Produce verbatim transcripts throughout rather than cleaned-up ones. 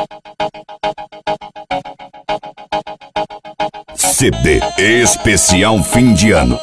C D especial fim de ano.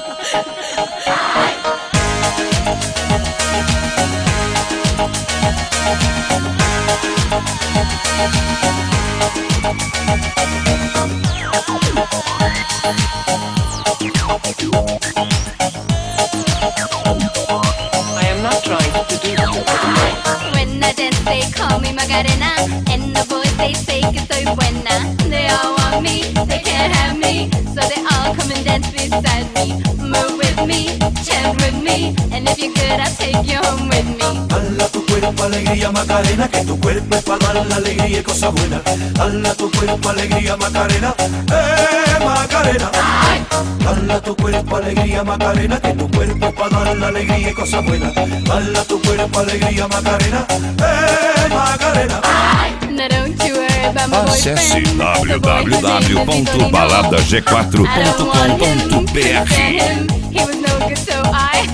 I am not trying to seduce you. When I dance they call me Macarena, and the boys they say que soy buena. They all want me, they can't have me, so they all come and dance beside me. Move with me, chant with me, and if you're good I'll take you home with me. Dala tu cuerpo alegría Macarena, que tu cuerpo es para dar la alegría y cosas buenas. Dala tu cuerpo alegría Macarena, eh Macarena. Dala tu cuerpo alegría Macarena, que tu cuerpo es para dar la alegría y cosas buenas. Dala tu cuerpo alegría Macarena, eh Macarena. Now don't you worry about my Acesse boyfriend. w w w ponto balada g quatro ponto com ponto b r. He was no good, so I.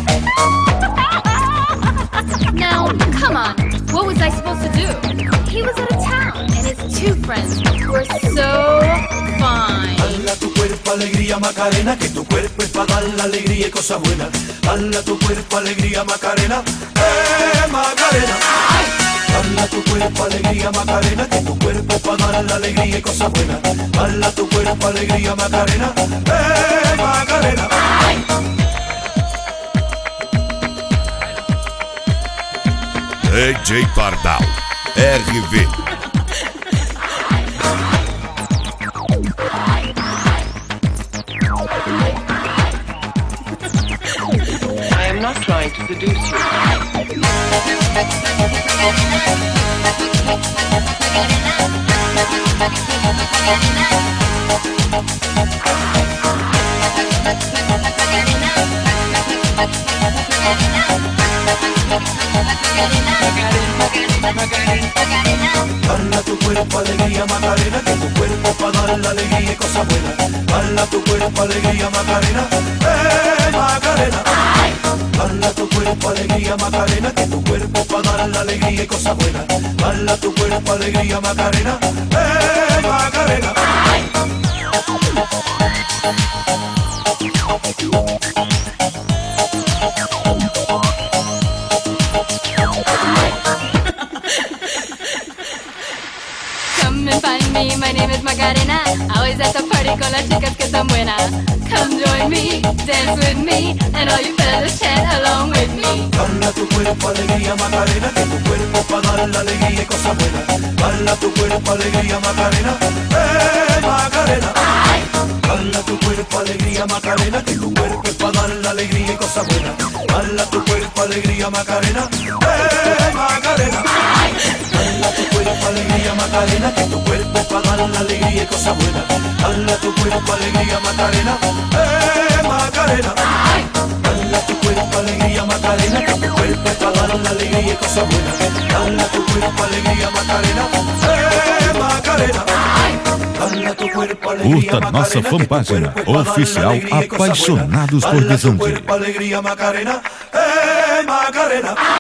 Now, come on, what was I supposed to do? He was out of town, and his two friends were so fine. Dala tu cuerpo alegría Macarena, que tu cuerpo es para dar la alegría y cosas buenas. Dala tu cuerpo alegría Macarena, eh Macarena. Dala tu cuerpo alegría Macarena, que tu cuerpo es para dar la alegría y cosas buenas. Dala tu cuerpo alegría Macarena, eh Macarena. D J Pardal, R V. I am not trying to seduce you. Dala tu cuerpo alegría Macarena, que tu cuerpo es para dar la alegría y cosas buenas. Dala tu cuerpo alegría Macarena, eh Macarena. Dala tu cuerpo alegría Macarena, que tu cuerpo es para dar la alegría y cosas buenas. Dala tu cuerpo alegría Macarena, eh Macarena. Come and find me, my name is Macarena. Always at the party con las chicas que están buenas. Come join me, dance with me, and all you fellas chant along with me. Dala tu cuerpo alegría Macarena, que tu cuerpo es para dar la alegría y cosas buenas. Dala tu cuerpo alegría Macarena, eh Macarena. Dala tu cuerpo alegría Macarena, que tu cuerpo es para dar la alegría y cosas buenas. Dala tu cuerpo alegría Macarena, eh Macarena. Dala tu cuerpo alegría Macarena, que tu cuerpo es para dar la alegría y cosas buenas. Dala tu cuerpo alegría Macarena, eh Macarena. Dala tu cuerpo alegría Macarena, que tu cuerpo es para dar la alegría y cosas buenas. Dala tu cuerpo alegría Macarena, eh Macarena. Dala tu cuerpo alegría Curta nossa Macarena, que tu fanpágina cuerpo es para dar la oficial alegría y cosas buenas. Apaixonados por Dala tu Desandê. cuerpo alegría Macarena, eh Macarena.